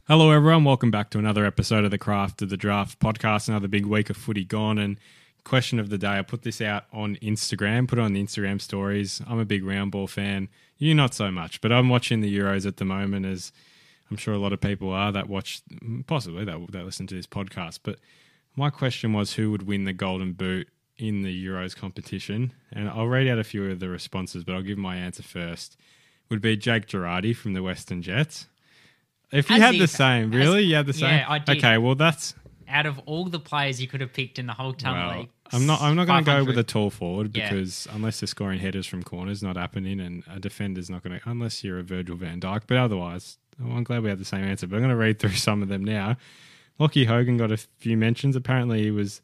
Hello, everyone. Welcome back to another episode of the Craft of the Draft podcast. Another big week of footy gone. And question of the day, I put this out on Instagram, put it on the Instagram stories. I'm a big round ball fan. You not so much, but I'm watching the Euros at the moment, as I'm sure a lot of people are that watch, possibly that listen to this podcast. But my question was, who would win the Golden Boot in the Euros competition? And I'll read out a few of the responses, but I'll give my answer first. Would be Jake Girardi from the Western Jets. If you had the same, really? You had the same? Yeah, I did. Okay, well, that's... Out of all the players you could have picked in the whole ton league, I'm not going to go with a 500. tall forward because unless they're scoring headers from corners, not happening, and a defender's not going to... Unless you're a Virgil van Dijk, but otherwise, I'm glad we had the same answer. But I'm going to read through some of them now. Lockie Hogan got a few mentions. Apparently, he was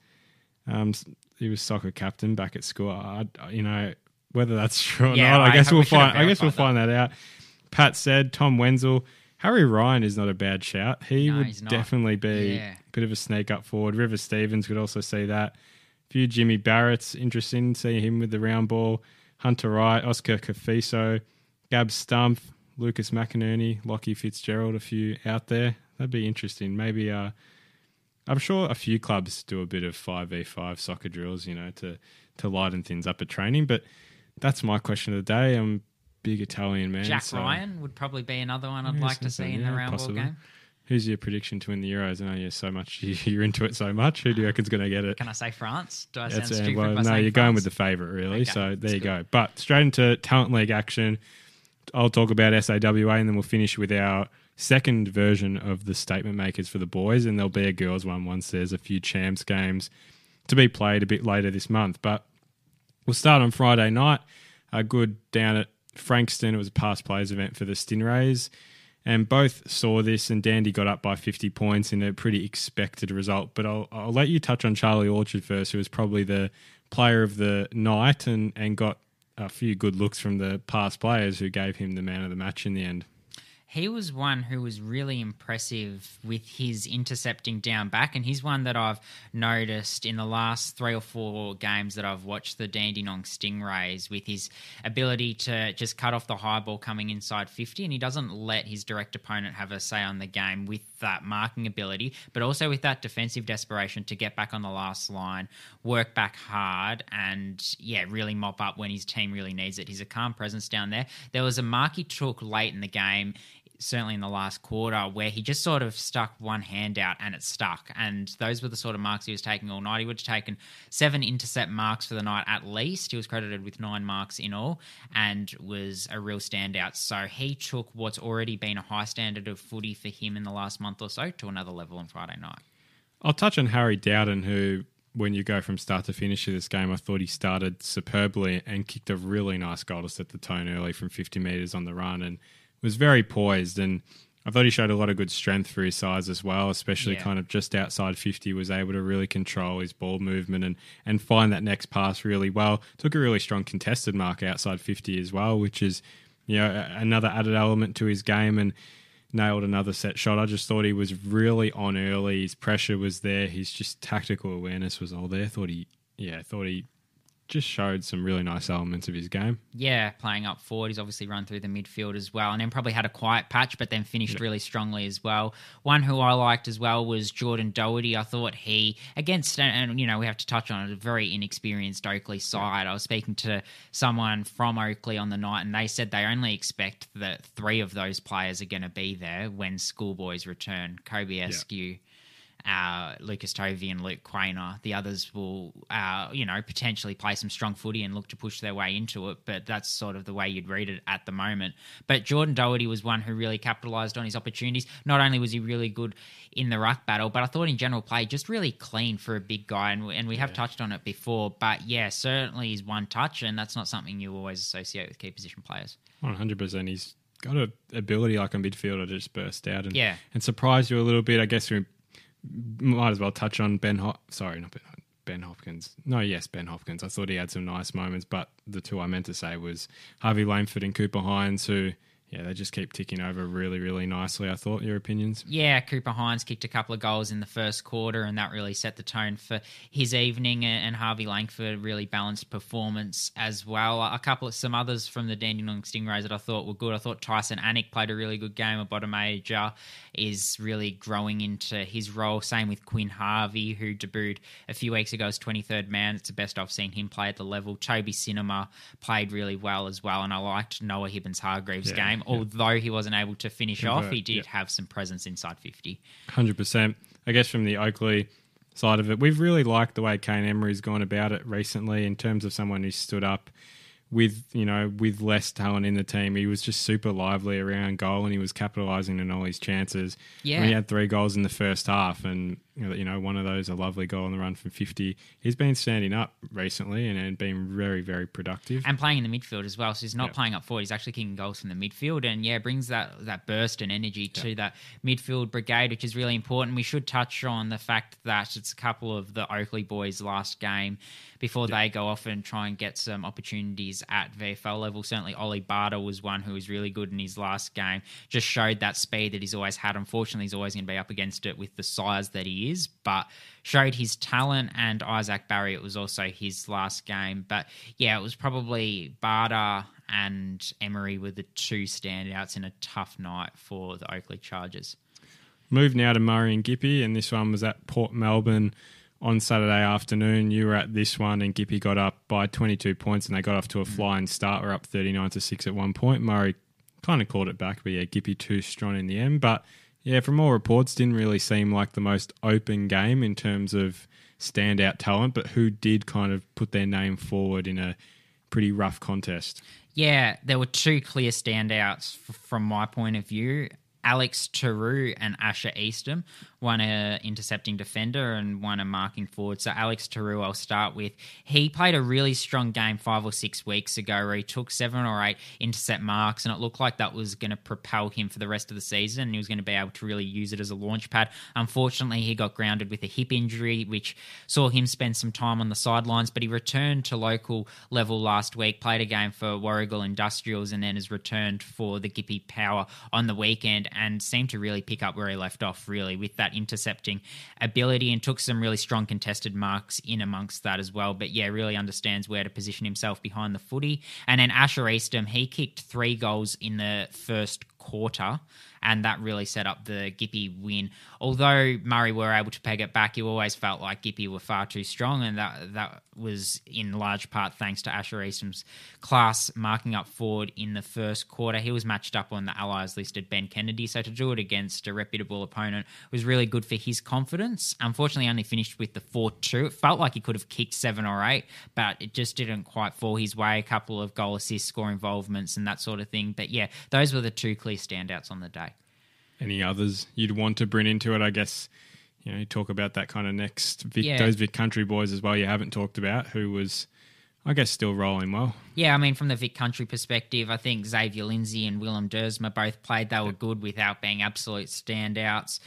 soccer captain back at school. Whether that's true or not, I guess we'll find that out. Pat said Tom Wenzel. Harry Ryan is not a bad shout. He would definitely be a bit of a snake up forward. River Stevens could also see that. A few Jimmy Barrett's interesting, seeing him with the round ball. Hunter Wright, Oscar Cafiso, Gab Stumpf, Lucas McInerney, Lockie Fitzgerald, a few out there. That'd be interesting. Maybe I'm sure a few clubs do a bit of 5v5 soccer drills, to lighten things up at training. But that's my question of the day. I'm big Italian man. Jack Ryan would probably be another one I'd like to see in the round ball game. Who's your prediction to win the Euros? I know you're so much. You're into it so much. Who do you reckon's going to get it? Can I say France? Do I sound That's, stupid? well, by no, saying you're France? going with the favourite, really. Okay, So there you go. But straight into Talent League action. I'll talk about SAWA and then we'll finish with our second version of the statement makers for the boys, and there'll be a girls one once there's a few champs games to be played a bit later this month. But we'll start on Friday night. A good down at Frankston. It was a past players event for the Stingrays, and both saw this, and Dandy got up by 50 points in a pretty expected result. But I'll let you touch on Charlie Orchard first, who was probably the player of the night and got a few good looks from the past players who gave him the man of the match in the end. He was one who was really impressive with his intercepting down back, and he's one that I've noticed in the last 3 or 4 games that I've watched the Dandenong Stingrays, with his ability to just cut off the high ball coming inside 50, and he doesn't let his direct opponent have a say on the game with that marking ability, but also with that defensive desperation to get back on the last line, work back hard, and really mop up when his team really needs it. He's a calm presence down there. There was a mark he took late in the game, certainly in the last quarter, where he just sort of stuck one hand out and it stuck. And those were the sort of marks he was taking all night. He would have taken 7 intercept marks for the night at least. He was credited with 9 marks in all and was a real standout. So he took what's already been a high standard of footy for him in the last month or so to another level on Friday night. I'll touch on Harry Dowden, who, when you go from start to finish of this game, I thought he started superbly and kicked a really nice goal to set the tone early from 50 metres on the run, and was very poised, and I thought he showed a lot of good strength for his size as well, especially kind of just outside 50, was able to really control his ball movement and find that next pass really well. Took a really strong contested mark outside 50 as well, which is another added element to his game, and nailed another set shot. I just thought he was really on early. His pressure was there. His just tactical awareness was all there. Thought he just showed some really nice elements of his game. Yeah, playing up forward. He's obviously run through the midfield as well, and then probably had a quiet patch, but then finished really strongly as well. One who I liked as well was Jordan Doherty. I thought he, against, and we have to touch on it, a very inexperienced Oakley side. I was speaking to someone from Oakley on the night, and they said they only expect that 3 of those players are going to be there when schoolboys return. Kobe Eskew, Lucas Tovey and Luke Quainer. The others will, potentially play some strong footy and look to push their way into it, but that's sort of the way you'd read it at the moment. But Jordan Doherty was one who really capitalised on his opportunities. Not only was he really good in the ruck battle, but I thought in general play, just really clean for a big guy, and we have touched on it before, but certainly he's one touch, and that's not something you always associate with key position players. 100%. He's got an ability like a midfielder to just burst out and surprise you a little bit. I guess we might as well touch on Ben Hopkins. Ben Hopkins. I thought he had some nice moments, but the 2 I meant to say was Harvey Langford and Cooper Hines, who yeah, they just keep ticking over really, really nicely, I thought. Your opinions? Yeah, Cooper Hines kicked a couple of goals in the first quarter, and that really set the tone for his evening. And Harvey Langford really balanced performance as well. Some others from the Dandenong Stingrays that I thought were good. I thought Tyson Anik played a really good game. A bottom major is really growing into his role. Same with Quinn Harvey, who debuted a few weeks ago as 23rd man. It's the best I've seen him play at the level. Toby Cinema played really well as well, and I liked Noah Hibbins-Hargreaves' game. Although he wasn't able to finish off, he did have some presence inside 50. 100%. I guess from the Oakley side of it, we've really liked the way Kane Emery's gone about it recently in terms of someone who stood up with less talent in the team. He was just super lively around goal, and he was capitalising on all his chances. Yeah. He had 3 goals in the first half, and one of those, a lovely goal on the run from 50. He's been standing up recently and been very, very productive. And playing in the midfield as well. So he's not playing up forward. He's actually kicking goals from the midfield, and brings that burst and energy to that midfield brigade, which is really important. We should touch on the fact that it's a couple of the Oakley boys' last game before they go off and try and get some opportunities at VFL level. Certainly Ollie Barter was one who was really good in his last game. Just showed that speed that he's always had. Unfortunately, he's always going to be up against it with the size that he is, but showed his talent. And Isaac Barry, it was also his last game. But yeah, it was probably Barter and Emery were the 2 standouts in a tough night for the Oakley Chargers. Move now to Murray and Gippy, and this one was at Port Melbourne on Saturday afternoon. You were at this one, and Gippy got up by 22 points, and they got off to a flying start. We're up 39-6 at one point. Murray kind of called it back, but yeah, Gippy too strong in the end. But yeah, from all reports, didn't really seem like the most open game in terms of standout talent, but who did kind of put their name forward in a pretty rough contest. Yeah, there were 2 clear standouts from my point of view. Alex Taru and Asher Eastham, one a intercepting defender and one a marking forward. So Alex Taru, I'll start with. He played a really strong game 5 or 6 weeks ago where he took 7 or 8 intercept marks, and it looked like that was going to propel him for the rest of the season, and he was going to be able to really use it as a launch pad. Unfortunately, he got grounded with a hip injury, which saw him spend some time on the sidelines, but he returned to local level last week, played a game for Warragul Industrials, and then has returned for the Gippy Power on the weekend, and seemed to really pick up where he left off, really, with that intercepting ability, and took some really strong contested marks in amongst that as well. But yeah, really understands where to position himself behind the footy. And then Asher Eastham, he kicked 3 goals in the first quarter, and that really set up the Gippy win. Although Murray were able to peg it back, you always felt like Gippy were far too strong, and that was in large part thanks to Asher Eastham's class marking up forward in the first quarter. He was matched up on the Allies listed Ben Kennedy, so to do it against a reputable opponent was really good for his confidence. Unfortunately, only finished with the 4-2. It felt like he could have kicked 7 or 8, but it just didn't quite fall his way. A couple of goal assists, score involvements, and that sort of thing. But yeah, those were the 2 clear standouts on the day. Any others you'd want to bring into it? I guess, you talk about that kind of next those Vic Country boys as well you haven't talked about, who was, I guess, still rolling well. Yeah, I mean, from the Vic Country perspective, I think Xavier Lindsay and Willem Dersma both played. They were good without being absolute standouts.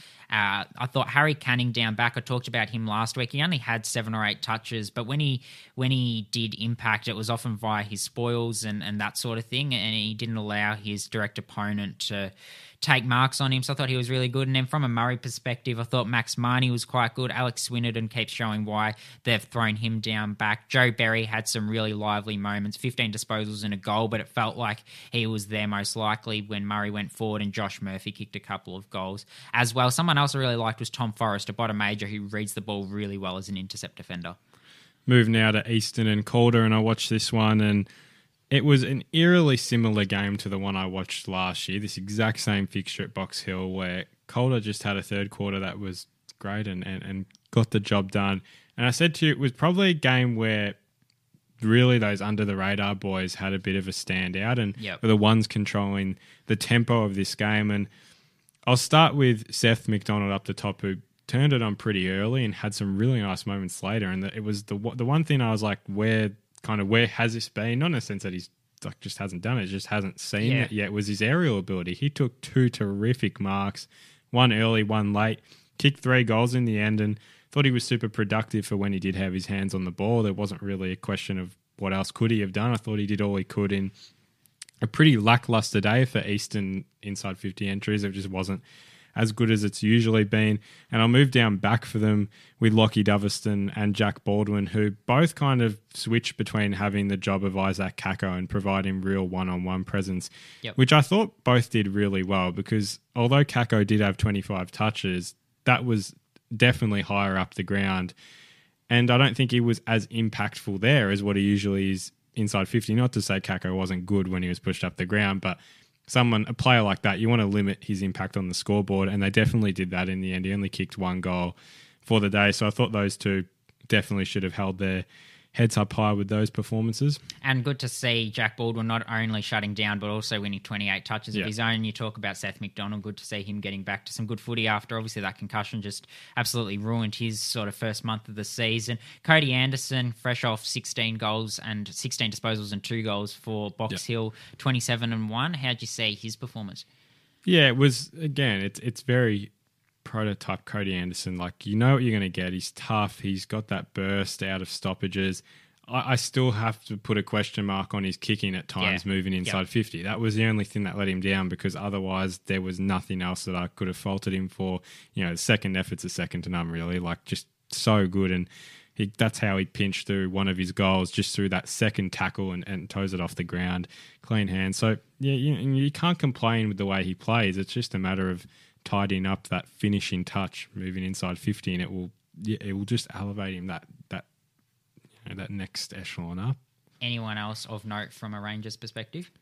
I thought Harry Canning down back, I talked about him last week. He only had 7 or 8 touches, but when he did impact, it was often via his spoils and that sort of thing, and he didn't allow his direct opponent to take marks on him, so I thought he was really good. And then from a Murray perspective, I thought Max Marnie was quite good. Alex Swinnerton keeps showing why they've thrown him down back. Joe Berry had some really lively moments, 15 disposals and a goal, but it felt like he was there most likely when Murray went forward, and Josh Murphy kicked a couple of goals as well. Someone else I really liked was Tom Forrest, a bottom major who reads the ball really well as an intercept defender. Move now to Easton and Calder, and I watched this one, and it was an eerily similar game to the one I watched last year, this exact same fixture at Box Hill, where Calder just had a third quarter that was great and got the job done. And I said to you, it was probably a game where really those under-the-radar boys had a bit of a standout and were the ones controlling the tempo of this game. And I'll start with Seth McDonald up the top, who turned it on pretty early and had some really nice moments later. And it was the one thing I was like, where has this been? Not in a sense that he's just hasn't done it, just hasn't seen it yet, was his aerial ability. He took 2 terrific marks, one early, one late, kicked 3 goals in the end, and thought he was super productive for when he did have his hands on the ball. There wasn't really a question of what else could he have done. I thought he did all he could in a pretty lackluster day for Eastern inside 50 entries. It just wasn't as good as it's usually been. And I'll move down back for them with Lockie Doverston and Jack Baldwin, who both kind of switched between having the job of Isaac Kako and providing real one-on-one presence, which I thought both did really well, because although Kako did have 25 touches, that was definitely higher up the ground. And I don't think he was as impactful there as what he usually is inside 50. Not to say Kako wasn't good when he was pushed up the ground, but a player like that, you want to limit his impact on the scoreboard, and they definitely did that in the end. He only kicked 1 goal for the day, so I thought those two definitely should have held their heads up high with those performances. And good to see Jack Baldwin not only shutting down, but also winning 28 touches of his own. You talk about Seth McDonald, good to see him getting back to some good footy after obviously that concussion just absolutely ruined his sort of first month of the season. Cody Anderson, fresh off 16 goals and 16 disposals and 2 goals for Box Hill, 27-1. How'd you see his performance? Yeah, it was, again, it's very prototype Cody Anderson. Like, you know what you're going to get. He's tough. He's got that burst out of stoppages. I still have to put a question mark on his kicking at times, moving inside 50. That was the only thing that let him down, because otherwise there was nothing else that I could have faulted him for. You know, the second effort's a second to none, really. Like, just so good. And that's how he pinched through one of his goals, just through that second tackle and toes it off the ground. Clean hand. So, yeah, you can't complain with the way he plays. It's just a matter of tidying up that finishing touch, moving inside 50, and it will just elevate him that next echelon up. Anyone else of note from a Rangers perspective?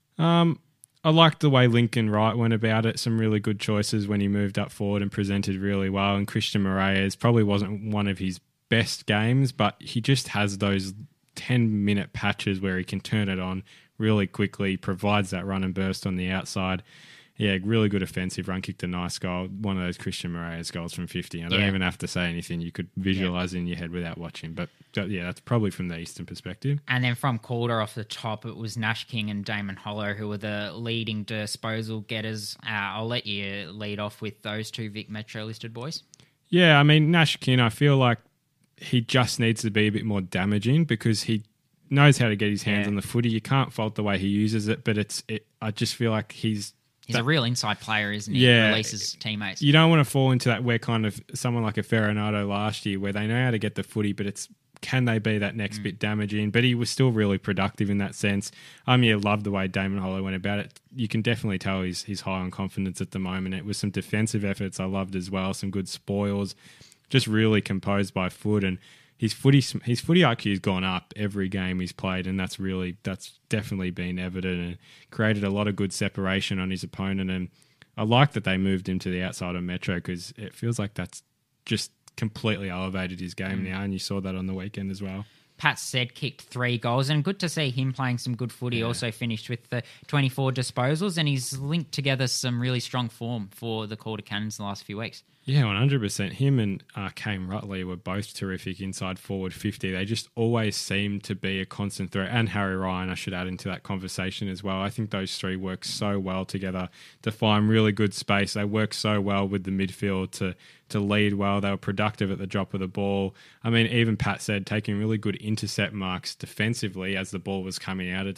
I liked the way Lincoln Wright went about it. Some really good choices when he moved up forward and presented really well. And Christian Moraes probably wasn't one of his best games, but he just has those 10-minute patches where he can turn it on really quickly, provides that run and burst on the outside. Yeah, really good offensive run, kicked a nice goal. One of those Christian Moraes goals from 50. I don't even have to say anything. You could visualise in your head without watching. But yeah, that's probably from the Eastern perspective. And then from Calder off the top, it was Nash King and Damon Hollow who were the leading disposal getters. I'll let you lead off with those two Vic Metro listed boys. Yeah, I mean, Nash King, I feel like he just needs to be a bit more damaging, because he knows how to get his hands on the footy. You can't fault the way he uses it, but I just feel like he's a real inside player, isn't he? Yeah. He releases teammates. You don't want to fall into that where kind of someone like a Ferronato last year, where they know how to get the footy, but can they be that next bit damaging? But he was still really productive in that sense. Loved the way Damon Hollow went about it. You can definitely tell he's high on confidence at the moment. It was some defensive efforts I loved as well, some good spoils, just really composed by foot, and his footy IQ has gone up every game he's played, and that's definitely been evident and created a lot of good separation on his opponent. And I like that they moved him to the outside of Metro, because it feels like that's just completely elevated his game now, and you saw that on the weekend as well. Pat Said kicked 3 goals, and good to see him playing some good footy. Yeah. Also finished with the 24 disposals, and he's linked together some really strong form for the Calder Cannons in the last few weeks. Yeah, 100%. Him and Kane Rutley were both terrific inside forward 50. They just always seem to be a constant threat. And Harry Ryan, I should add into that conversation as well. I think those three work so well together to find really good space. They work so well with the midfield to lead well. They were productive at the drop of the ball. I mean, even Pat Said taking really good intercept marks defensively as the ball was coming out of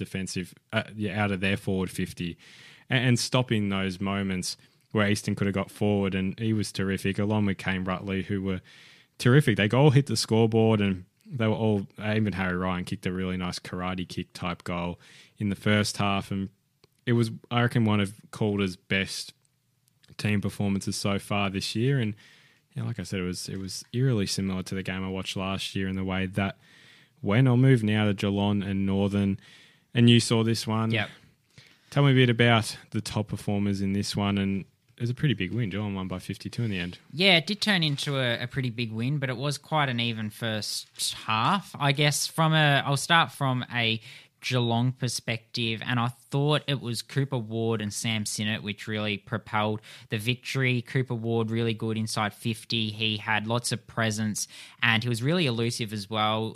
out of their forward 50, and stopping those moments where Easton could have got forward, and he was terrific, along with Kane Rutley, who were terrific. They all hit the scoreboard, and they were all, even Harry Ryan kicked a really nice karate kick type goal in the first half, and it was, I reckon, one of Calder's best team performances so far this year. And like I said, it was eerily similar to the game I watched last year in the way that went. I'll move now to Geelong and Northern, and you saw this one. Yep. Tell me a bit about the top performers in this one, and it was a pretty big win. Geelong won by 52 in the end. Yeah, it did turn into a pretty big win, but it was quite an even first half. I guess I'll start from a Geelong perspective, and I thought it was Cooper Ward and Sam Sinnott which really propelled the victory. Cooper Ward really good inside 50. He had lots of presence, and he was really elusive as well.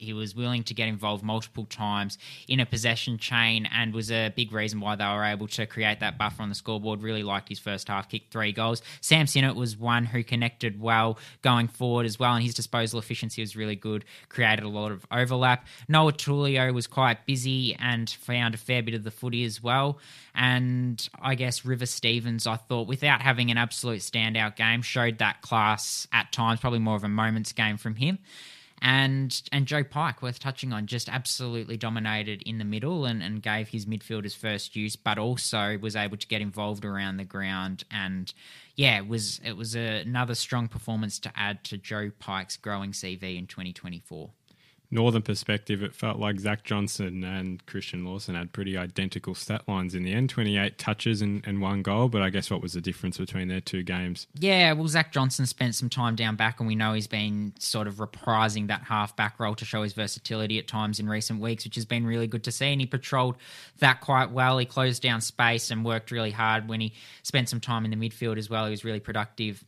He was willing to get involved multiple times in a possession chain and was a big reason why they were able to create that buffer on the scoreboard. Really liked his first half, kicked 3 goals. Sam Sinnott was one who connected well going forward as well, and his disposal efficiency was really good, created a lot of overlap. Noah Tulio was quite busy and found a fair bit of the footy as well. And I guess River Stevens, I thought, without having an absolute standout game, showed that class at times, probably more of a moments game from him. And Joe Pike, worth touching on, just absolutely dominated in the middle and gave his midfielders first use, but also was able to get involved around the ground. And yeah, it was another strong performance to add to Joe Pike's growing CV in 2024. Northern perspective, it felt like Zach Johnson and Christian Lawson had pretty identical stat lines in the end, 28 touches and 1 goal, but I guess what was the difference between their 2 games? Yeah, well, Zach Johnson spent some time down back, and we know he's been sort of reprising that half-back role to show his versatility at times in recent weeks, which has been really good to see, and he patrolled that quite well. He closed down space and worked really hard when he spent some time in the midfield as well. He was really productive.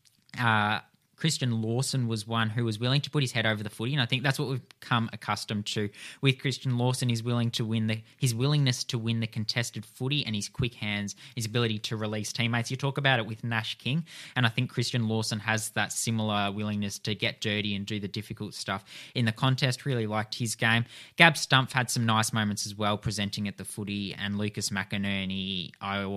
Christian Lawson was one who was willing to put his head over the footy, and I think that's what we've become accustomed to with Christian Lawson. His willingness to win the contested footy, and his quick hands, his ability to release teammates. You talk about it with Nash King, and I think Christian Lawson has that similar willingness to get dirty and do the difficult stuff in the contest. Really liked his game. Gab Stumpf had some nice moments as well, presenting at the footy, and Lucas McInerney,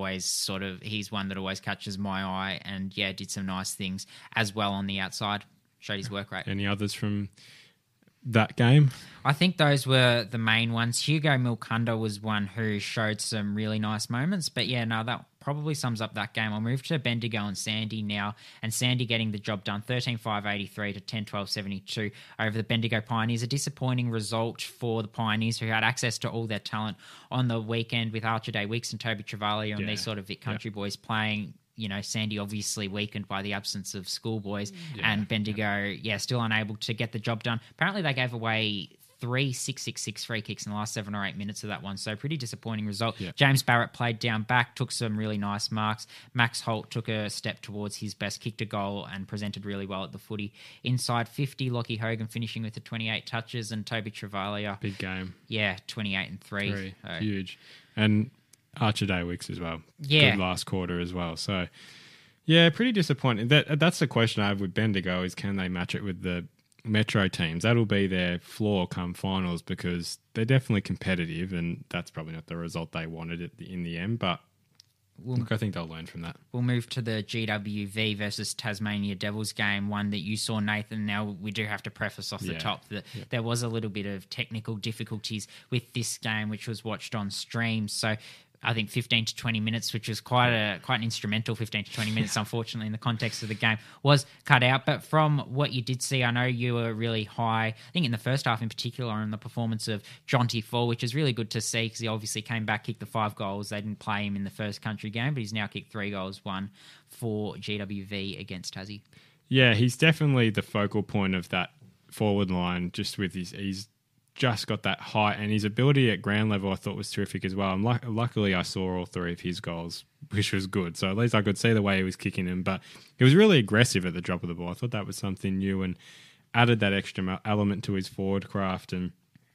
he's one that always catches my eye, and yeah, did some nice things as well on the outside, showed his work rate. Any others from that game? I think those were the main ones. Hugo Milkunda was one who showed some really nice moments, but yeah, no, that probably sums up that game. I'll move to Bendigo and Sandy now, and Sandy getting the job done, 13-5-83 to 10-12-72 over the Bendigo Pioneers. A disappointing result for the Pioneers, who had access to all their talent on the weekend with Archer Day Weeks and Toby Travaglio and these sort of Vic Country boys playing. You know, Sandy obviously weakened by the absence of schoolboys, and Bendigo, still unable to get the job done. Apparently they gave away 3 6-6-6 free kicks in the last 7 or 8 minutes of that one, so pretty disappointing result. Yeah. James Barrett played down back, took some really nice marks. Max Holt took a step towards his best, kicked a goal and presented really well at the footy. Inside 50, Lockie Hogan finishing with the 28 touches, and Toby Travaglio. Big game. Yeah, 28-3. Huge. And Archer Day Wicks as well. Yeah. Good last quarter as well. So, yeah, pretty disappointing. That's the question I have with Bendigo is, can they match it with the Metro teams? That'll be their floor come finals, because they're definitely competitive, and that's probably not the result they wanted in the end. But I think they'll learn from that. We'll move to the GWV versus Tasmania Devils game, one that you saw, Nathan. Now, we do have to preface off the top that there was a little bit of technical difficulties with this game, which was watched on stream. So I think 15 to 20 minutes, which was quite an instrumental 15 to 20 minutes, unfortunately, in the context of the game, was cut out. But from what you did see, I know you were really high, I think in the first half in particular, on the performance of Jonty Fall, which is really good to see, because he obviously came back, kicked the 5 goals. They didn't play him in the first country game, but he's now kicked 3 goals, 1 for GWV against Tassie. Yeah, he's definitely the focal point of that forward line, just with he's just got that height, and his ability at ground level I thought was terrific as well. And luckily I saw all 3 of his goals, which was good. So at least I could see the way he was kicking them. But he was really aggressive at the drop of the ball. I thought that was something new and added that extra element to his forward craft, and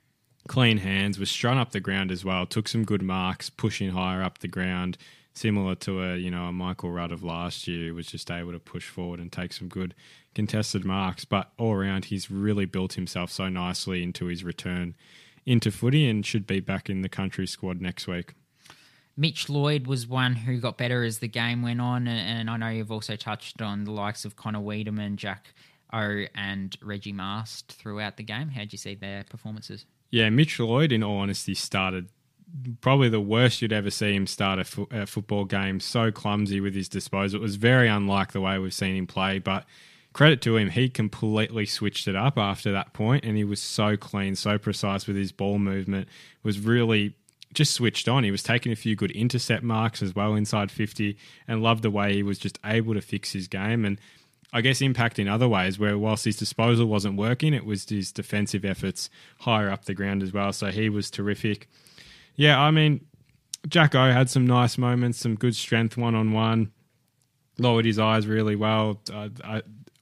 clean hands, was strung up the ground as well, took some good marks, pushing higher up the ground, similar to a Michael Rudd of last year, who was just able to push forward and take some good contested marks. But all around, he's really built himself so nicely into his return into footy, and should be back in the country squad next week. Mitch Lloyd was one who got better as the game went on, and I know you've also touched on the likes of Connor Wiedemann, Jack O and Reggie Mast throughout the game. How'd you see their performances? Yeah, Mitch Lloyd, in all honesty, started probably the worst you'd ever see him start a football game. So clumsy with his disposal. It was very unlike the way we've seen him play, but credit to him, he completely switched it up after that point, and he was so clean, so precise with his ball movement, was really just switched on. He was taking a few good intercept marks as well inside 50, and loved the way he was just able to fix his game, and I guess impact in other ways, where whilst his disposal wasn't working, it was his defensive efforts higher up the ground as well. So he was terrific. Yeah, I mean, Jack O had some nice moments, some good strength one-on-one, lowered his eyes really well.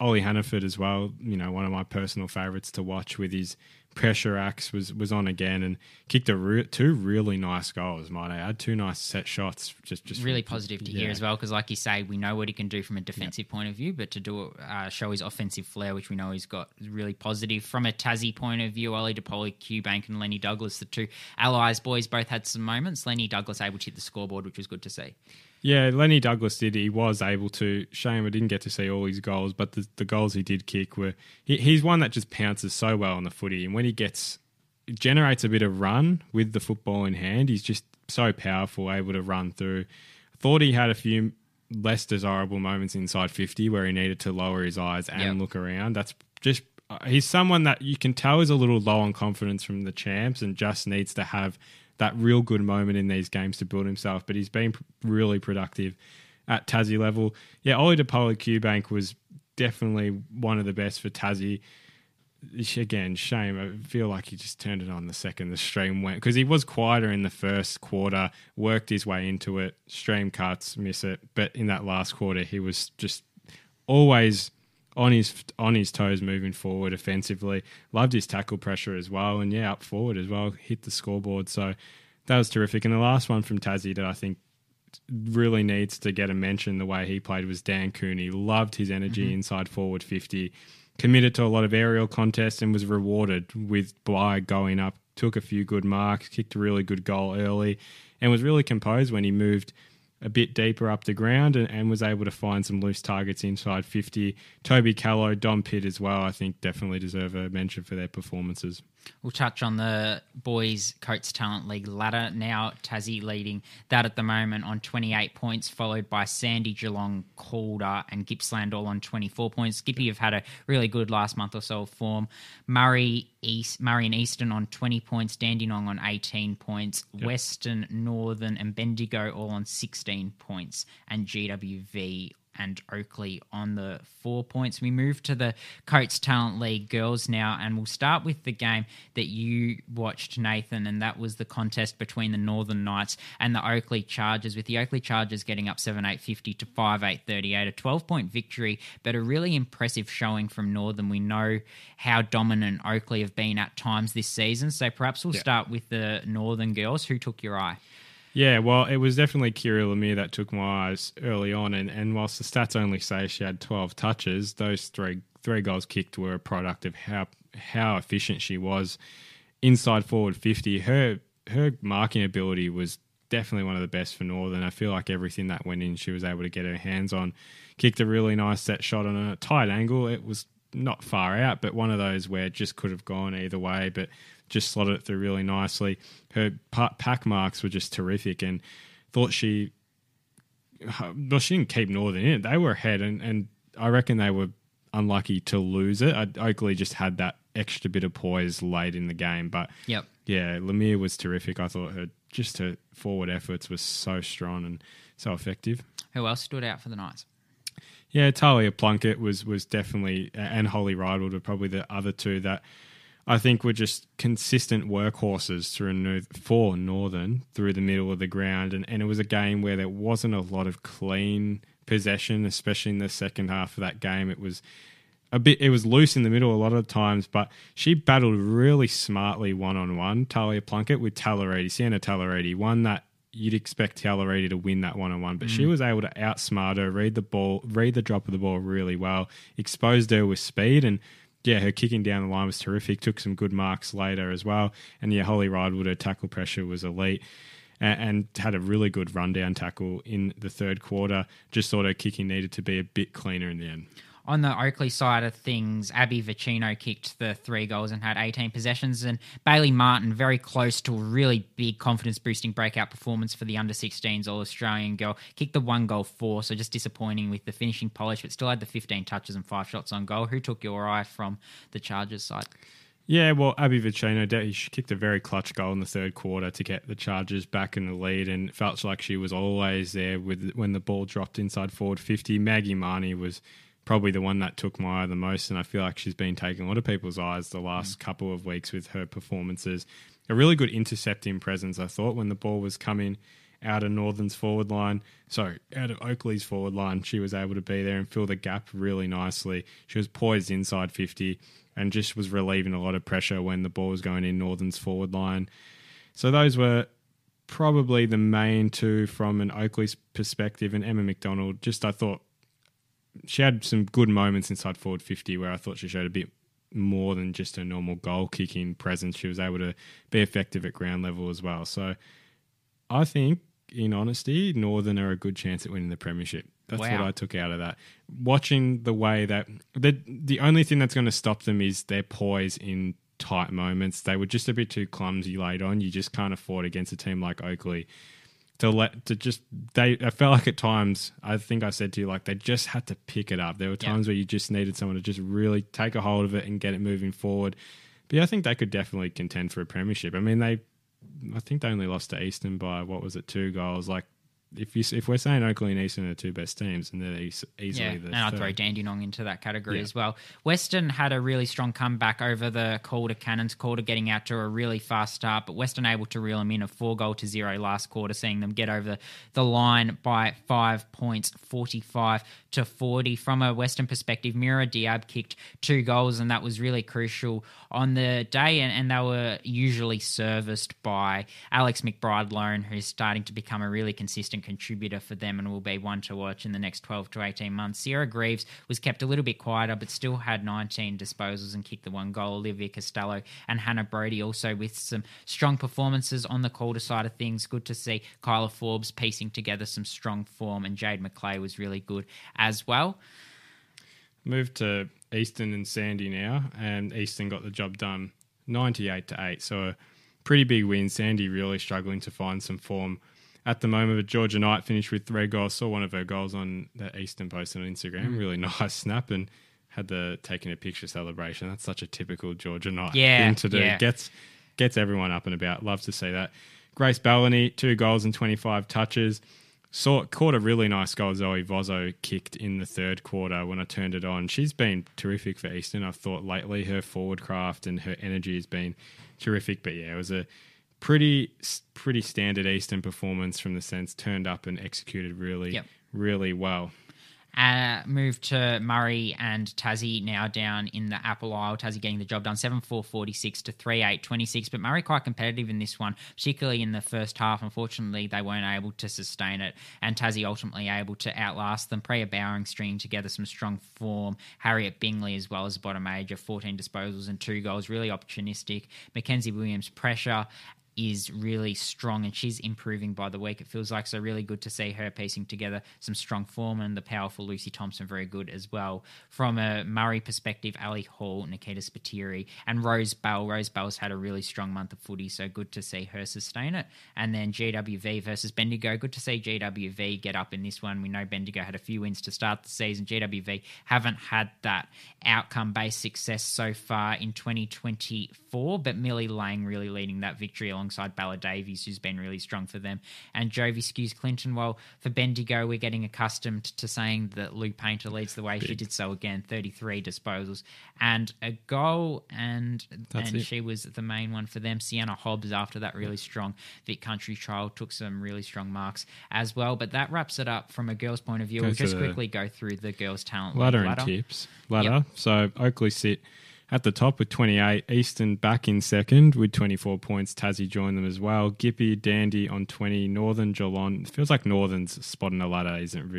Ollie Hannaford as well, one of my personal favourites to watch with his pressure acts was on again and kicked two really nice goals, might I add. Two nice set shots. Just really positive to hear as well, because like you say, we know what he can do from a defensive point of view, but to show his offensive flair, which we know he's got, is really positive. From a Tassie point of view, Ollie DePoli, Q-Bank and Lenny Douglas, the two Allies boys, both had some moments. Lenny Douglas able to hit the scoreboard, which was good to see. Yeah, Lenny Douglas did. He was able to. Shame I didn't get to see all his goals, but the goals he did kick were... He's one that just pounces so well on the footy, and when he generates a bit of run with the football in hand, he's just so powerful, able to run through. I thought he had a few less desirable moments inside 50 where he needed to lower his eyes and look around. That's just... He's someone that you can tell is a little low on confidence from the champs and just needs to have that real good moment in these games to build himself, but he's been really productive at Tassie level. Yeah, Ollie DePoli Q-Bank was definitely one of the best for Tassie. Again, shame. I feel like he just turned it on the second the stream went, because he was quieter in the first quarter, worked his way into it, stream cuts, miss it, but in that last quarter he was just always on his toes moving forward offensively. Loved his tackle pressure as well, and up forward as well, hit the scoreboard. So that was terrific. And the last one from Tassie that I think really needs to get a mention, the way he played, was Dan Cooney. Loved his energy inside forward 50, committed to a lot of aerial contests and was rewarded with Bly going up, took a few good marks, kicked a really good goal early, and was really composed when he moved a bit deeper up the ground and was able to find some loose targets inside 50. Toby Callow, Dom Pitt as well, I think definitely deserve a mention for their performances. We'll touch on the boys' Coates Talent League ladder now. Tassie leading that at the moment on 28 points, followed by Sandy, Geelong, Calder and Gippsland all on 24 points. Skippy have had a really good last month or so of form. Murray and Eastern on 20 points, Dandenong on 18 points, Western, Northern and Bendigo all on 16 points, and GWV and Oakley on the 4 points. We move to the Coates Talent League girls now, and we'll start with the game that you watched, Nathan, and that was the contest between the Northern Knights and the Oakley Chargers, with the Oakley Chargers getting up 7-8-50 to 5-8-38, a 12-point victory, but a really impressive showing from Northern. We know how dominant Oakley have been at times this season, so perhaps we'll start with the Northern girls. Who took your eye? Yeah, well, it was definitely Kira Lemire that took my eyes early on, and whilst the stats only say she had 12 touches, those three goals kicked were a product of how efficient she was inside forward 50. Her marking ability was definitely one of the best for Northern. I feel like everything that went in, she was able to get her hands on. Kicked a really nice set shot on a tight angle. It was not far out, but one of those where it just could have gone either way, but just slotted it through really nicely. Her pack marks were just terrific, and thought she didn't keep Northern in it. They were ahead, and I reckon they were unlucky to lose it. Oakley just had that extra bit of poise late in the game, but yeah, Lemire was terrific. I thought her forward efforts were so strong and so effective. Who else stood out for the Knights? Yeah, Talia Plunkett was definitely, and Holly Ridewood were probably the other two that I think were just consistent workhorses for Northern through the middle of the ground. And it was a game where there wasn't a lot of clean possession, especially in the second half of that game. It was loose in the middle a lot of times, but she battled really smartly one-on-one, Talia Plunkett, with Sienna Tallaredi, one that you'd expect Tallaredi to win that one-on-one, but she was able to outsmart her, read the drop of the ball really well, exposed her with speed, and her kicking down the line was terrific. Took some good marks later as well. And Holly Ridewood, her tackle pressure was elite and had a really good rundown tackle in the third quarter. Just thought her kicking needed to be a bit cleaner in the end. On the Oakley side of things, Abby Vicino kicked the 3 goals and had 18 possessions, and Bailey Martin, very close to a really big confidence-boosting breakout performance for the under-16s All-Australian girl, kicked the 1 goal 4, so just disappointing with the finishing polish, but still had the 15 touches and 5 shots on goal. Who took your eye from the Chargers side? Yeah, well, Abby Vicino, she kicked a very clutch goal in the third quarter to get the Chargers back in the lead, and felt like she was always there when the ball dropped inside forward 50. Maggie Marnie was probably the one that took my eye the most, and I feel like she's been taking a lot of people's eyes the last couple of weeks with her performances. A really good intercepting presence, I thought, when the ball was coming out of Northern's forward line. So out of Oakley's forward line, she was able to be there and fill the gap really nicely. She was poised inside 50 and just was relieving a lot of pressure when the ball was going in Northern's forward line. So those were probably the main two from an Oakley's perspective. And Emma McDonald, just I thought she had some good moments inside forward 50 where I thought she showed a bit more than just a normal goal kicking presence. She was able to be effective at ground level as well. So I think, in honesty, Northern are a good chance at winning the premiership. That's what I took out of that. Watching the way that the only thing that's going to stop them is their poise in tight moments. They were just a bit too clumsy late on. You just can't afford against a team like Oakley I felt like at times, I think I said to you, like they just had to pick it up. There were times where you just needed someone to just really take a hold of it and get it moving forward. But yeah, I think they could definitely contend for a premiership. I mean, I think they only lost to Eastern by, 2 goals. Like, if we're saying Oakley and Eastern are the two best teams, and they're easily the and I'd third. throw Dandenong into that category as well. Western had a really strong comeback over the Calder Cannons. Calder getting out to a really fast start, but Western able to reel them in a 4-0 last quarter, seeing them get over the line by 5 points, 45-40. From a Western perspective, Mira Diab kicked 2 goals, and that was really crucial on the day, and they were usually serviced by Alex McBride Lone, who's starting to become a really consistent contributor for them and will be one to watch in the next 12 to 18 months. Sierra Greaves was kept a little bit quieter, but still had 19 disposals and kicked the 1 goal. Olivia Costello and Hannah Brody also with some strong performances on the Calder side of things. Good to see Kyla Forbes piecing together some strong form, and Jade McClay was really good as well. Move to Eastern and Sandy now, and Eastern got the job done 98-8. So a pretty big win. Sandy really struggling to find some form at the moment. But Georgia Knight finished with 3 goals. Saw one of her goals on the Eastern post on Instagram. Really nice snap, and had the taking a picture celebration. That's such a typical Georgia Knight thing to do. Yeah. Gets everyone up and about. Love to see that. Grace Bellany, 2 goals and 25 touches. Caught a really nice goal Zoe Vozzo kicked in the third quarter when I turned it on. She's been terrific for Eastern, I've thought, lately. Her forward craft and her energy has been terrific. But yeah, it was a pretty standard Eastern performance from the sense turned up and executed really well. Move to Murray and Tassie now down in the Apple Isle. Tassie getting the job done 7-4-46 to 3-8-26. But Murray quite competitive in this one, particularly in the first half. Unfortunately, they weren't able to sustain it, and Tassie ultimately able to outlast them. Priya Bowering stringing together some strong form. Harriet Bingley as well as bottom major, 14 disposals and 2 goals, really opportunistic. Mackenzie Williams' pressure is really strong, and she's improving by the week, it feels like. So really good to see her piecing together some strong form, and the powerful Lucy Thompson very good as well. From a Murray perspective, Ali Hall, Nikita Spiteri, and Rose Bell. Rose Bell's had a really strong month of footy, so good to see her sustain it. And then GWV versus Bendigo. Good to see GWV get up in this one. We know Bendigo had a few wins to start the season. GWV haven't had that outcome-based success so far in 2024, but Millie Lang really leading that victory alongside Bella Davies, who's been really strong for them, and Jovi Skews Clinton. Well, for Bendigo, we're getting accustomed to saying that Lou Painter leads the way. She did so again, 33 disposals and a goal, and she was the main one for them. Sienna Hobbs, after that really strong Vic Country trial, took some really strong marks as well. But that wraps it up from a girl's point of view. We'll just quickly go through the girls' talent ladder and tips. Yep. So Oakley sit at the top with 28, Eastern back in second with 24 points. Tassie joined them as well. Gippy, Dandy on 20, Northern, Geelong. It feels like Northern's spot in the ladder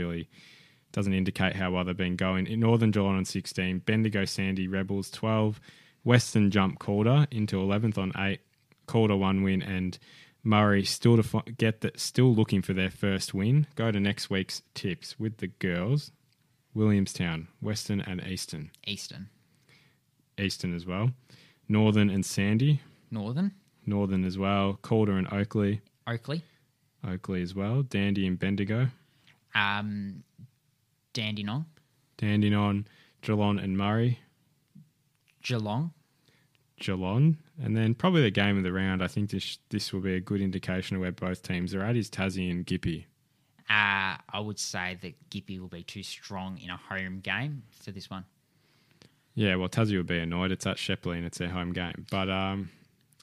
doesn't indicate how well they've been going. Northern, Geelong on 16, Bendigo, Sandy, Rebels 12, Western jump Calder into 11th on 8, Calder 1 win, and Murray still looking for their first win. Go to next week's tips with the girls. Williamstown, Western and Eastern. Eastern as well. Northern and Sandy. Northern as well. Calder and Oakley as well. Dandy and Bendigo. Dandenong. Geelong and Murray. Geelong. And then probably the game of the round, I think this will be a good indication of where both teams are at, is Tassie and Gippy. I would say that Gippy will be too strong in a home game for this one. Yeah, well, Tassie would be annoyed. It's at Shepley and it's their home game. But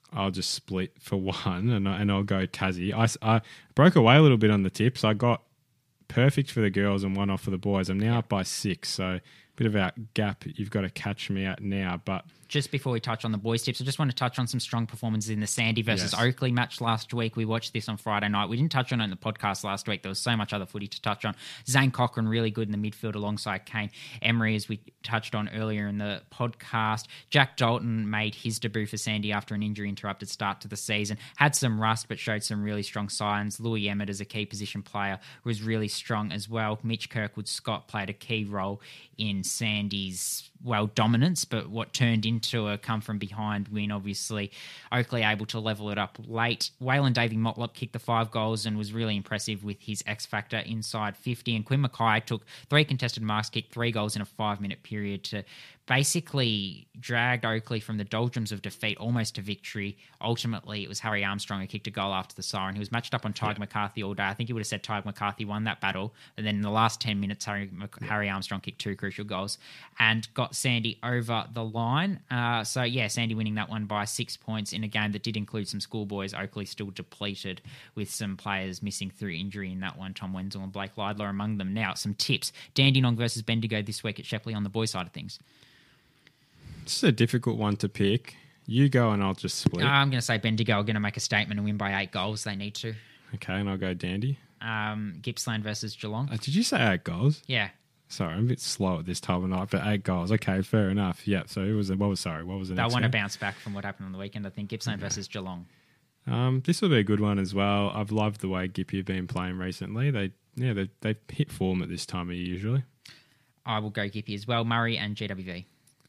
I'll just split for one, and I'll go Tassie. I broke away a little bit on the tips. I got perfect for the girls and one off for the boys. I'm now up by 6, so bit of a gap you've got to catch me at now. But just before we touch on the boys' tips, I just want to touch on some strong performances in the Sandy versus Oakley match last week. We watched this on Friday night. We didn't touch on it in the podcast last week. There was so much other footy to touch on. Zane Cochran really good in the midfield alongside Kane Emery, as we touched on earlier in the podcast. Jack Dalton made his debut for Sandy after an injury-interrupted start to the season. Had some rust, but showed some really strong signs. Louis Emmett, as a key position player, was really strong as well. Mitch Kirkwood-Scott played a key role in Sandy's dominance, but what turned into a come-from-behind win, obviously. Oakley able to level it up late. Waylon Davey-Motlop kicked the 5 goals and was really impressive with his X-factor inside 50. And Quinn Mackay took 3 contested marks, kicked 3 goals in a 5-minute period to basically dragged Oakley from the doldrums of defeat almost to victory. Ultimately, it was Harry Armstrong who kicked a goal after the siren. He was matched up on Tyger McCarthy all day. I think he would have said Tyger McCarthy won that battle. And then in the last 10 minutes, Harry Armstrong kicked 2 crucial goals and got Sandy over the line. Sandy winning that one by 6 points in a game that did include some schoolboys. Oakley still depleted with some players missing through injury in that one. Tom Wenzel and Blake Lidler among them. Now, some tips. Dandenong versus Bendigo this week at Shepley on the boys' side of things. It's a difficult one to pick. You go and I'll just split. I'm going to say Bendigo are going to make a statement and win by 8 goals. They need to. Okay, and I'll go Dandy. Gippsland versus Geelong. Did you say 8 goals? Yeah. Sorry, I'm a bit slow at this time of night, but 8 goals. Okay, fair enough. Yeah, so what was the next They'll want to bounce back from what happened on the weekend, I think. Gippsland versus Geelong. This will be a good one as well. I've loved the way Gippy have been playing recently. They hit form at this time of year usually. I will go Gippy as well. Murray and GWV.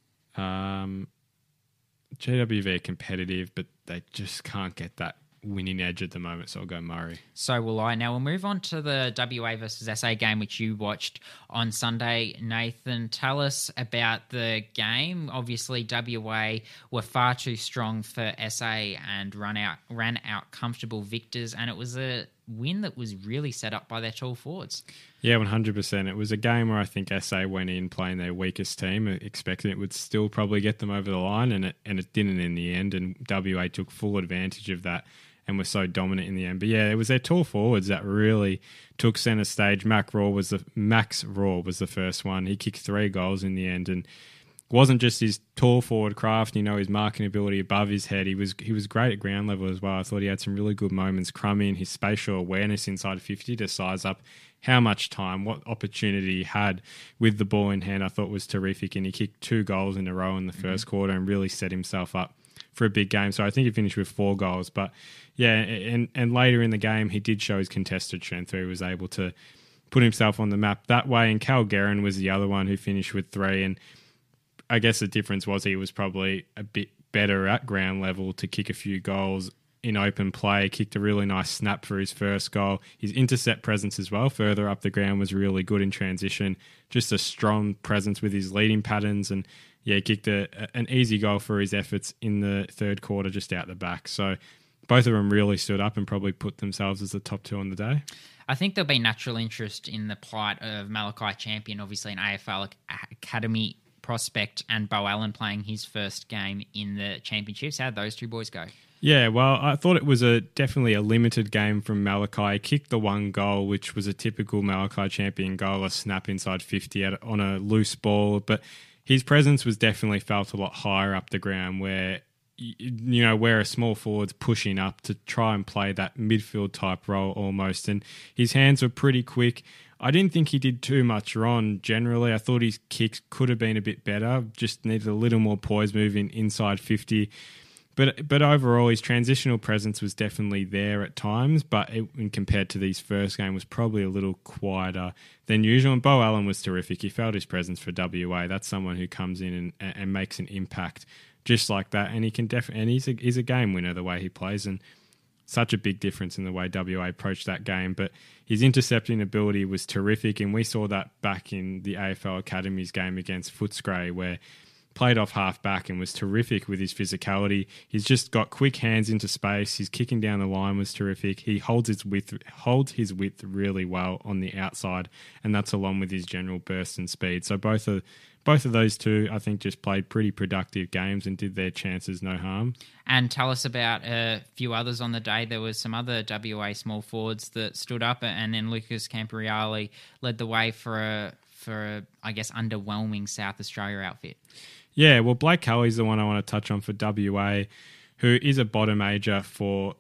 GWV are competitive, but they just can't get that winning edge at the moment, so I'll go Murray. So will I. Now we'll move on to the WA versus SA game, which you watched on Sunday. Nathan, tell us about the game. Obviously, WA were far too strong for SA and ran out comfortable victors, and it was a win that was really set up by their tall forwards. Yeah, 100%. It was a game where I think SA went in playing their weakest team, expecting it would still probably get them over the line, and it didn't in the end, and WA took full advantage of that and were so dominant in the end. But yeah, it was their tall forwards that really took centre stage. Max Raw was the first one. He kicked 3 goals in the end, and it wasn't just his tall forward craft, his marking ability above his head. He was great at ground level as well. I thought he had some really good moments. Crumbing, his spatial awareness inside 50 to size up how much time, what opportunity he had with the ball in hand, I thought was terrific. And he kicked 2 goals in a row in the first quarter and really set himself up for a big game. So I think he finished with 4 goals. But yeah, and later in the game, he did show his contested strength where he was able to put himself on the map that way. And Cal Guerin was the other one who finished with 3. And I guess the difference was he was probably a bit better at ground level to kick a few goals in open play, kicked a really nice snap for his first goal. His intercept presence as well, further up the ground, was really good in transition. Just a strong presence with his leading patterns. And yeah, he kicked an easy goal for his efforts in the third quarter just out the back. So both of them really stood up and probably put themselves as the top 2 on the day. I think there'll be natural interest in the plight of Malachi Champion, obviously an AFL Academy prospect, and Bo Allen playing his first game in the championships. How'd those 2 boys go? Yeah, well, I thought it was definitely a limited game from Malachi. He kicked the 1 goal, which was a typical Malachi Champion goal, a snap inside 50 on a loose ball. But his presence was definitely felt a lot higher up the ground where a small forward's pushing up to try and play that midfield type role almost. And his hands were pretty quick. I didn't think he did too much wrong generally. I thought his kicks could have been a bit better, just needed a little more poise moving inside 50. But overall, his transitional presence was definitely there at times, but when compared to these first game, was probably a little quieter than usual. And Bo Allen was terrific. He felt his presence for WA. That's someone who comes in and makes an impact just like that. And he can he's a game winner the way he plays, and such a big difference in the way WA approached that game. But his intercepting ability was terrific, and we saw that back in the AFL Academies game against Footscray, where played off half back and was terrific with his physicality. He's just got quick hands into space. His kicking down the line was terrific. He holds his width really well on the outside, and that's along with his general burst and speed. So both of both of those two, I think, just played pretty productive games and did their chances no harm. And tell us about a few others on the day. There was some other WA small forwards that stood up, and then Lucas Camporeale led the way for a, I guess, underwhelming South Australia outfit. Yeah, well, Blake Kelly's the one I want to touch on for WA, who is a bottom major for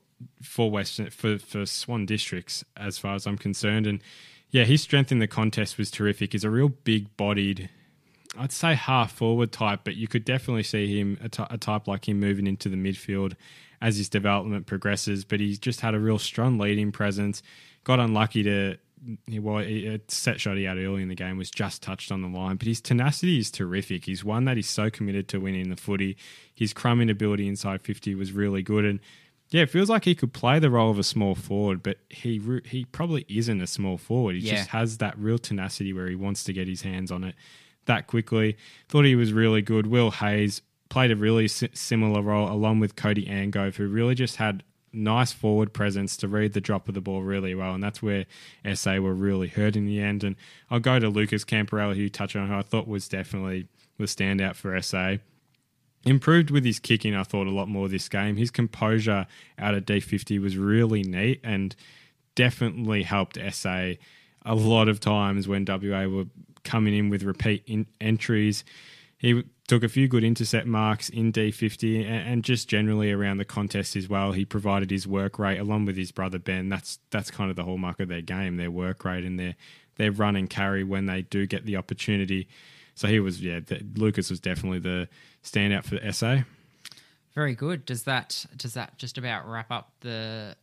Swan Districts, as far as I'm concerned. And yeah, his strength in the contest was terrific. He's a real big-bodied, I'd say half forward type, but you could definitely see him, a type like him, moving into the midfield as his development progresses. But he's just had a real strong leading presence. Got unlucky to, a set shot he had early in the game was just touched on the line. But his tenacity is terrific. He's one that he's so committed to winning the footy. His crumbing ability inside 50 was really good. And yeah, it feels like he could play the role of a small forward, but he probably isn't a small forward. He just has that real tenacity where he wants to get his hands on it that quickly. Thought he was really good. Will Hayes played a really similar role along with Cody Angove, who really just had nice forward presence to read the drop of the ball really well, and that's where SA were really hurt in the end. And I'll go to Lucas Camporeale, who you touched on, who I thought was definitely the standout for SA. Improved with his kicking, I thought, a lot more this game. His composure out of D50 was really neat and definitely helped SA a lot of times when WA were coming in with repeat entries. He took a few good intercept marks in D50 and just generally around the contest as well. He provided his work rate along with his brother Ben. That's kind of the hallmark of their game, their work rate and their run and carry when they do get the opportunity. So Lucas was definitely the standout for the SA. Very good. Does that just about wrap up the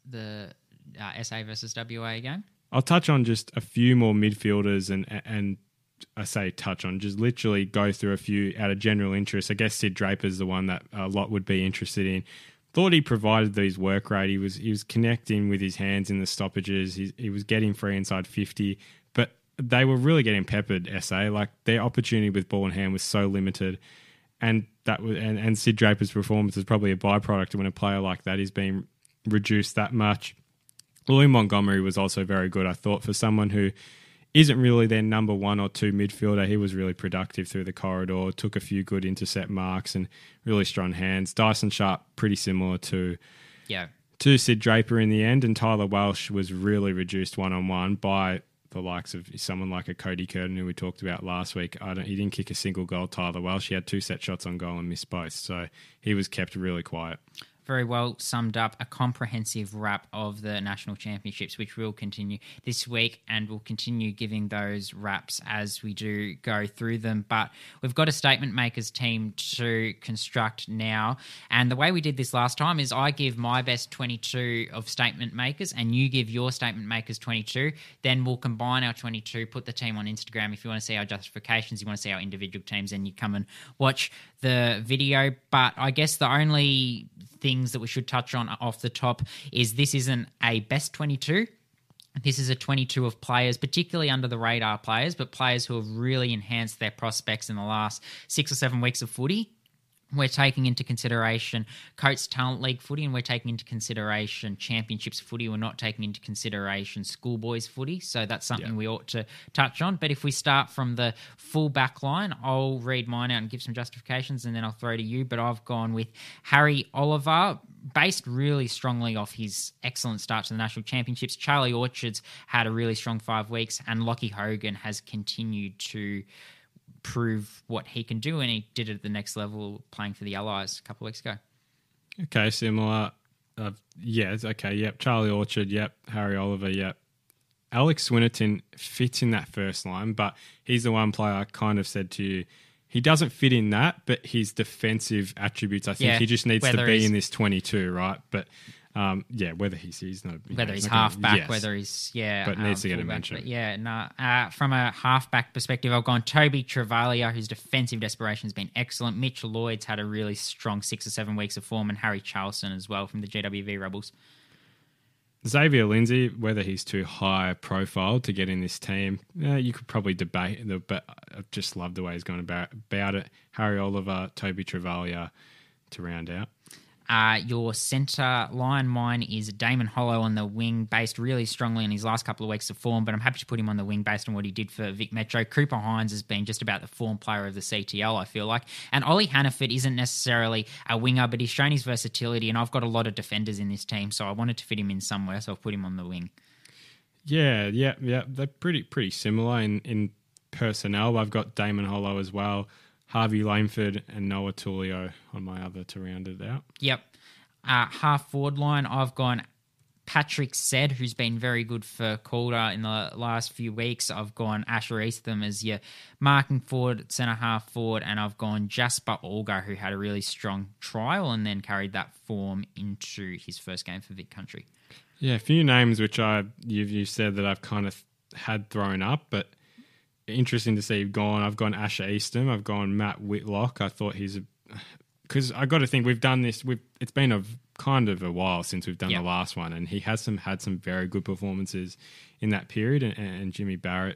SA versus WA game? I'll touch on just a few more midfielders and I say touch on, just literally go through a few out of general interest. I guess Sid Draper's the one that a lot would be interested in. Thought he provided these work rate. He was connecting with his hands in the stoppages. He was getting free inside 50, but they were really getting peppered, SA. Like, their opportunity with ball in hand was so limited. And and Sid Draper's performance is probably a byproduct when a player like that is being reduced that much. Louis Montgomery was also very good, I thought, for someone who isn't really their number one or two midfielder. He was really productive through the corridor, took a few good intercept marks and really strong hands. Dyson Sharp, pretty similar to Sid Draper in the end, and Tyler Welsh was really reduced one-on-one by the likes of someone like a Cody Curtin, who we talked about last week. He didn't kick a single goal, Tyler Welsh. He had 2 set shots on goal and missed both, so he was kept really quiet. Very well summed up, a comprehensive wrap of the National Championships, which will continue this week, and we'll continue giving those wraps as we do go through them. But we've got a statement makers team to construct now, and the way we did this last time is I give my best 22 of statement makers and you give your statement makers 22. Then we'll combine our 22, put the team on Instagram. If you want to see our justifications, you want to see our individual teams, then you come and watch the video. But I guess the only things that we should touch on off the top is this isn't a best 22. This is a 22 of players, particularly under the radar players, but players who have really enhanced their prospects in the last 6 or 7 weeks of footy. We're taking into consideration Coates Talent League footy, and we're taking into consideration Championships footy. We're not taking into consideration schoolboys footy, so that's something we ought to touch on. But if we start from the full back line, I'll read mine out and give some justifications, and then I'll throw to you. But I've gone with Harry Oliver, based really strongly off his excellent start to the National Championships. Charlie Orchards had a really strong 5 weeks, and Lockie Hogan has continued to prove what he can do, and he did it at the next level playing for the Allies a couple of weeks ago. Okay, similar. Charlie Orchard, Harry Oliver, Alex Swinnerton fits in that first line, but he's the one player I kind of said to you, he doesn't fit in that, but his defensive attributes, I think he just needs to be in this 22, right? But whether he's no, whether he's halfback, whether he's but needs to get a mention. From a halfback perspective, I've gone Toby Travalia, whose defensive desperation has been excellent. Mitch Lloyd's had a really strong 6 or 7 weeks of form, and Harry Charlson as well from the GWV Rebels. Xavier Lindsay, whether he's too high profile to get in this team, you could probably debate, but I just love the way he's going about it. Harry Oliver, Toby Travalia to round out. Your centre line, mine is Damon Hollow on the wing, based really strongly on his last couple of weeks of form, but I'm happy to put him on the wing based on what he did for Vic Metro. Cooper Hines has been just about the form player of the CTL, I feel like. And Ollie Hannaford isn't necessarily a winger, but he's shown his versatility, and I've got a lot of defenders in this team, so I wanted to fit him in somewhere, so I've put him on the wing. Yeah. They're pretty similar in personnel. I've got Damon Hollow as well, Harvey Langford and Noah Tullio on my other to round it out. Yep. Half forward line, I've gone Patrick Said, who's been very good for Calder in the last few weeks. I've gone Asher Eastham as your marking forward, centre half forward, and I've gone Jasper Olga, who had a really strong trial and then carried that form into his first game for Vic Country. Yeah, a few names which you've said that I've kind of had thrown up, but interesting to see you've gone. I've gone Asher Eastham. I've gone Matt Whitlock. I thought because I got to think we've done this. It's been a kind of a while since we've done the last one, and he had some very good performances in that period. And Jimmy Barrett,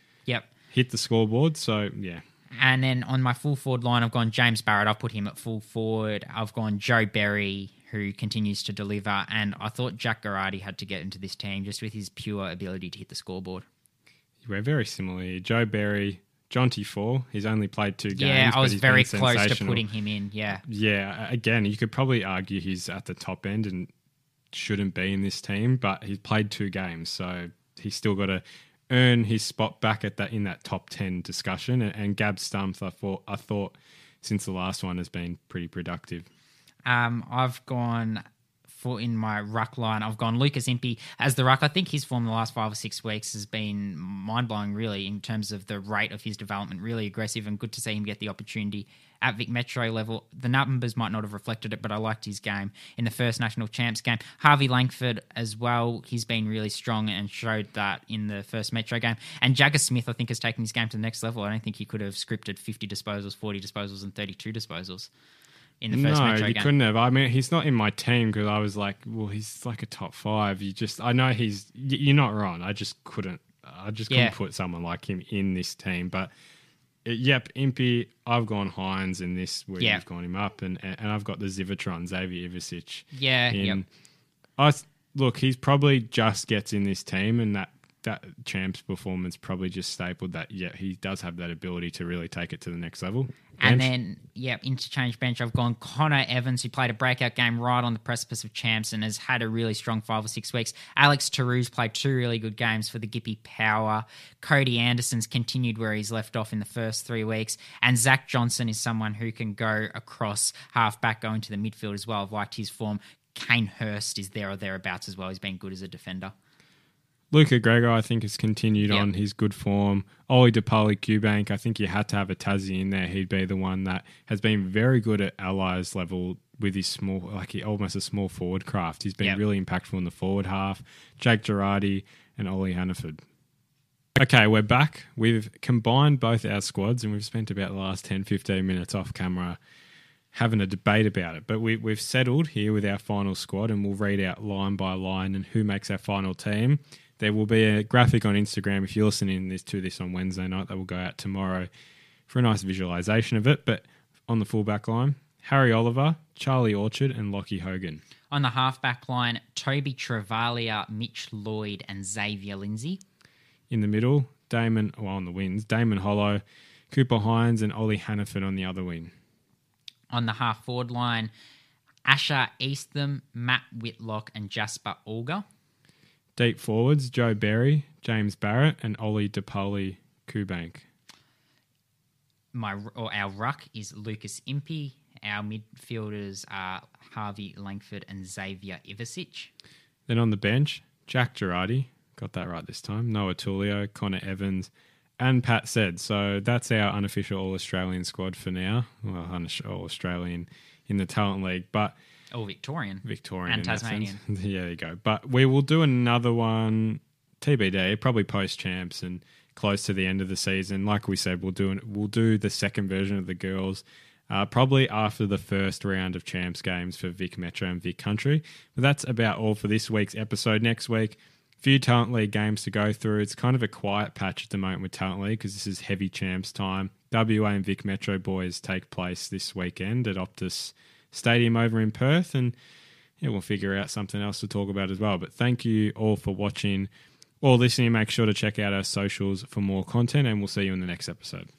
hit the scoreboard. So yeah. And then on my full forward line, I've gone James Barrett. I've put him at full forward. I've gone Joe Berry, who continues to deliver, and I thought Jack Garrardi had to get into this team just with his pure ability to hit the scoreboard. We're very similar here. Joe Berry, Jonty Fall. He's only played 2 games. Yeah, I was very close to putting him in, yeah. Yeah, again, you could probably argue he's at the top end and shouldn't be in this team, but he's played 2 games, so he's still got to earn his spot back in that top 10 discussion. And Gab Stumpf, I thought since the last one has been pretty productive. I've gone... in my ruck line, I've gone Lucas Impey as the ruck. I think his form the last 5 or 6 weeks has been mind-blowing, really, in terms of the rate of his development. Really aggressive, and good to see him get the opportunity at Vic Metro level. The numbers might not have reflected it, but I liked his game in the first National Champs game. Harvey Langford as well, he's been really strong and showed that in the first Metro game. And Jagger Smith, I think, has taken his game to the next level. I don't think he could have scripted 50 disposals, 40 disposals, and 32 disposals in the first Metro game. No, you couldn't have. I mean, he's not in my team because I was like, well, he's like a top 5. I know you're not wrong. I just couldn't put someone like him in this team. But Impey, I've gone Hines in this where you've gone him up, and I've got the Zivotron, Xavier Ivicic. Yeah, Look, he's probably just gets in this team, and that Champs performance probably just stapled that. Yeah, he does have that ability to really take it to the next level. And then, interchange bench, I've gone Connor Evans, who played a breakout game right on the precipice of Champs and has had a really strong 5 or 6 weeks. Alex Tarou's played 2 really good games for the Gippy Power. Cody Anderson's continued where he's left off in the first 3 weeks. And Zach Johnson is someone who can go across half-back, go into the midfield as well. I've liked his form. Kane Hurst is there or thereabouts as well. He's been good as a defender. Luca Gregor, I think, has continued on his good form. Ollie DePauli Qbank, I think you had to have a Tassie in there. He'd be the one that has been very good at Allies level with his almost a small forward craft. He's been really impactful in the forward half. Jake Girardi and Ollie Hannaford. Okay, we're back. We've combined both our squads and we've spent about the last 10, 15 minutes off camera having a debate about it. But we've settled here with our final squad, and we'll read out line by line and who makes our final team. There will be a graphic on Instagram if you're listening to this on Wednesday night that will go out tomorrow for a nice visualisation of it. But on the fullback line, Harry Oliver, Charlie Orchard and Lockie Hogan. On the halfback line, Toby Travalia, Mitch Lloyd and Xavier Lindsay. In the middle, on the wings, Damon Hollow, Cooper Hines and Ollie Hannaford on the other wing. On the half-forward line, Asher Eastham, Matt Whitlock and Jasper Olga. Deep forwards, Joe Berry, James Barrett and Ollie DePauli Qbank. Our ruck is Lucas Impey. Our midfielders are Harvey Langford and Xavier Ivicic. Then on the bench, Jack Girardi, got that right this time, Noah Tullio, Connor Evans and Pat Said. So that's our unofficial All-Australian squad for now. Well, All-Australian in the Talent League, but... Victorian. And Tasmanian. Yeah, there you go. But we will do another one, TBD, probably post-champs and close to the end of the season. Like we said, we'll do the second version of the girls probably after the first round of champs games for Vic Metro and Vic Country. But that's about all for this week's episode. Next week, a few Talent League games to go through. It's kind of a quiet patch at the moment with Talent League because this is heavy champs time. WA and Vic Metro boys take place this weekend at Optus stadium over in Perth, and yeah, we'll figure out something else to talk about as well. But thank you all for watching or listening. Make sure to check out our socials for more content, and we'll see you in the next episode.